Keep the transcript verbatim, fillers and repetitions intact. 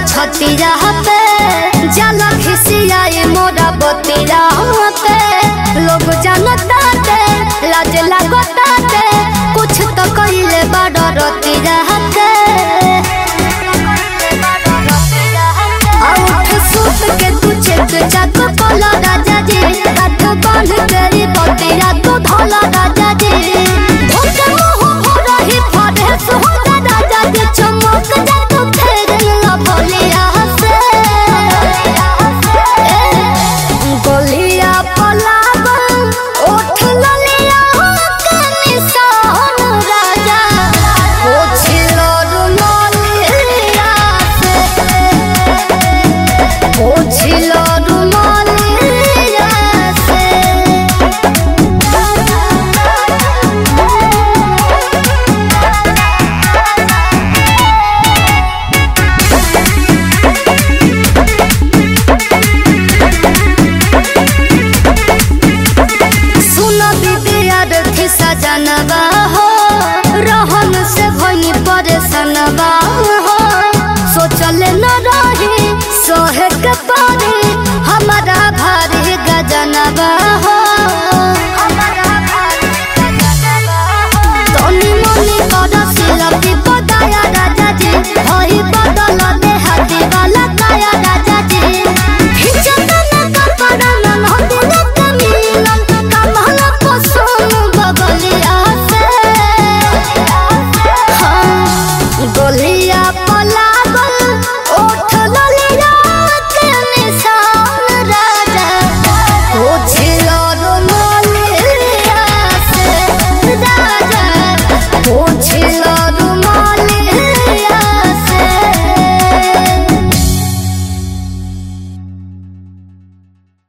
छतिया पे जल खिसियाए मोरा बतिया पे लोग जानता ते लाज लगता ते कुछ तो कइले बड़ रतिया के आउट सूत के तू चेक चक पला राजा जी हाथ बांध तेरी बतिया तू धोला राजा जी भूत मुंह भरा ही फाड़े सुहा राजा जी चमक जा तू फेर ला बोलिया से गोलिया पलावन उठ ललिया के निशान राजा पोछिलो रुमालिया से पोछिलो रुमालिया से सुनो बिटिया रखी सजनवा हो रहन से भई परेशानवा